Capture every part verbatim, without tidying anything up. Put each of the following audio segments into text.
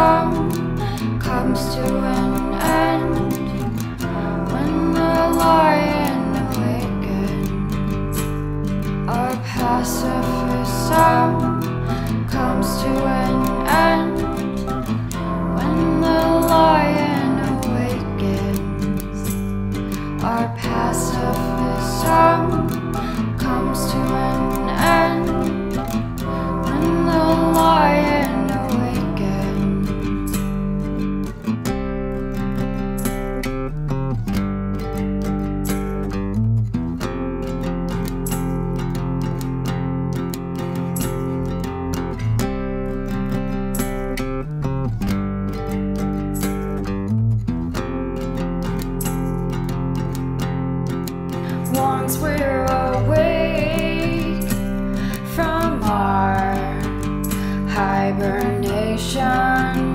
song comes to an end, when the lion awakens, our pacifism comes to an end, when the lion awakens, our pacifism comes to an end, when the lion awakens. Once we're awake from our hibernation,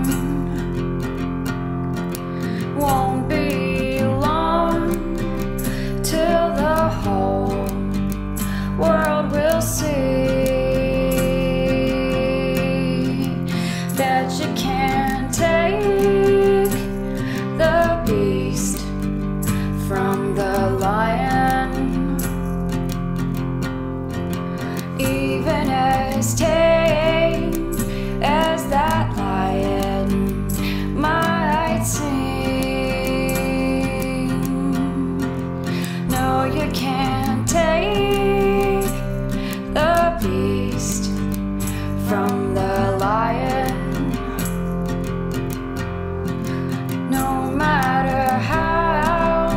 won't be long till the whole world will see that you can't take the beast from the lion, even as tame as that lion might seem. No, you can't take the beast from the lion, no matter how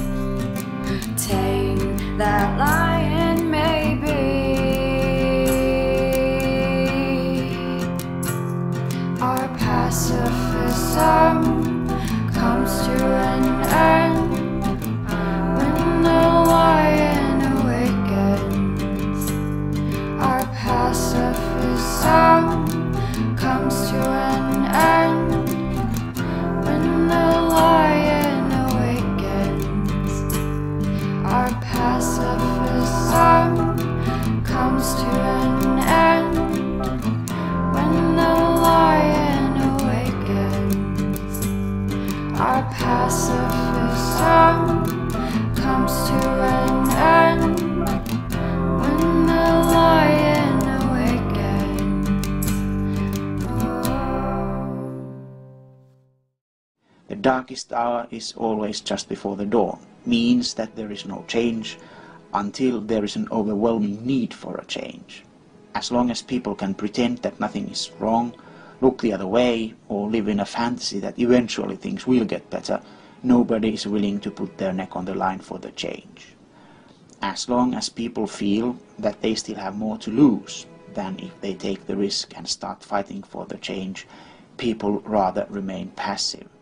tame that lion may be. Our pacifism comes to an end, when the lion awakens. Our pacifism comes to an end, when the lion awakens. Our pacifism comes to an end, when the lion awakens. Our pacifism comes to an end, when the lion awakens. Oh. The darkest hour is always just before the dawn, means that there is no change until there is an overwhelming need for a change. As long as people can pretend that nothing is wrong, look the other way, or live in a fantasy that eventually things will get better, nobody is willing to put their neck on the line for the change. As long as people feel that they still have more to lose than if they take the risk and start fighting for the change, people rather remain passive.